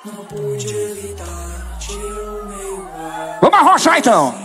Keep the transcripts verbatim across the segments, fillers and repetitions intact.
Não pude evitar, tirou meio ar. Vamos arrochar então.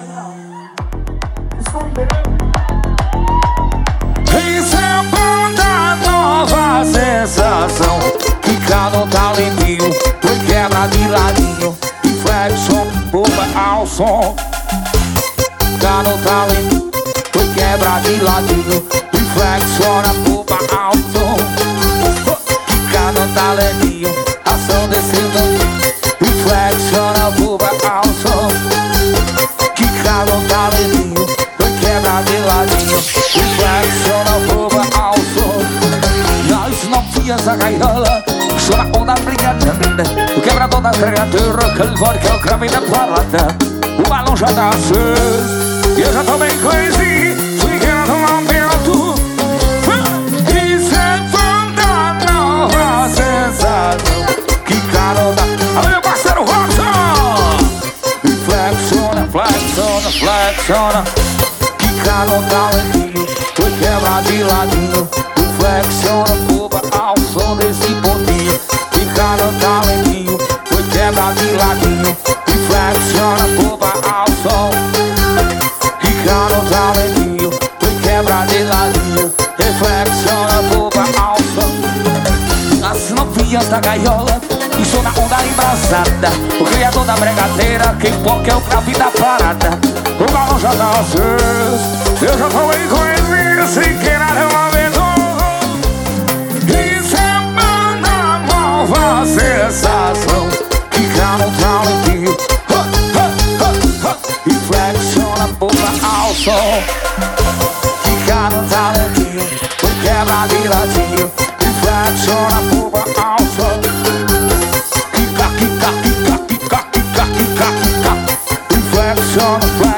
Isso é banda nova sensação. Fica no talentinho, foi quebra de ladinho. E flexão, boba ao som. Fica no talentinho, foi quebra de ladinho. E flexiona, boba ao som. Fica no talentinho, ação descendo. E flexiona, boba ao som. Fica no talentinho, foi quebra de ladinho. E flexiona, boba ao som. Nós novinhas a gaiola, sou na onda brilhante. O quebrador da criatura, calvor que é o cravo da parada. O balão já tá aceso e eu já tô bem crazy, ficando lá perto. Isso é banda nova sensação. Que carona, alô meu parceiro Robson. E flexiona, flexiona, flexiona. Que carona, talentinho, foi quebra de ladinho. E flexiona, boba ao som desse pontinho. Que carona, talentinho, foi quebra de ladinho. E flexiona, boba ao som. Fica no talentinho, foi quebra de ladinho. Reflexiona, boba ao som. As novinhas da gaiola, estou na onda embrasada. O criador da bregadeira, quem pode é o cravo da parada. O balão já tá aceso, eu já falei com ele, sem querer eu aventou. Isso é banda nova sensação. Fica no talentinho, e flexiona, boba ao som. Fica no talentinho, foi quebra de ladinho. E flexiona, boba ao som. Fica, fica, fica, fica, fica, fica, fica. E flexiona, flexiona.